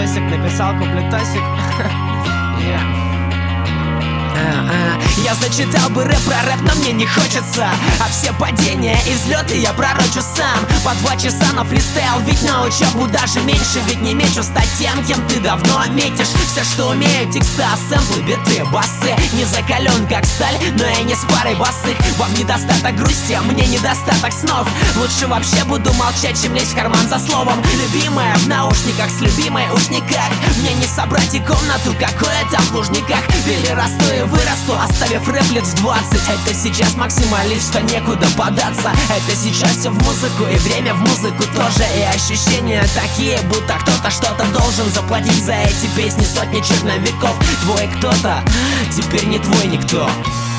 куплетосик, написал куплетосик. Я зачитал бы рэп про рэп, но мне не хочется. А все падения и взлеты я пророчу сам. По 2 часа на фристайл, ведь на учебу даже меньше. Ведь не мечу стать тем, кем ты давно метишь. Все, что умею, текста, сэмплы, биты, басы. Не закален как сталь, но я не с парой босых. Вам недостаток грусти, а мне недостаток снов. Лучше вообще буду молчать, чем лезть в карман за словом. Любимая в наушниках с любимой уж никак. Мне не собрать и комнату какое-то в Лужниках. Перерасту и вырасту, оставив рэп лет в 20. Это сейчас максималист, что некуда податься. Это сейчас все в музыку и время в музыку тоже. И ощущения такие, будто кто-то что-то должен заплатить за эти песни сотни черновиков. Твой кто-то теперь не твой никто.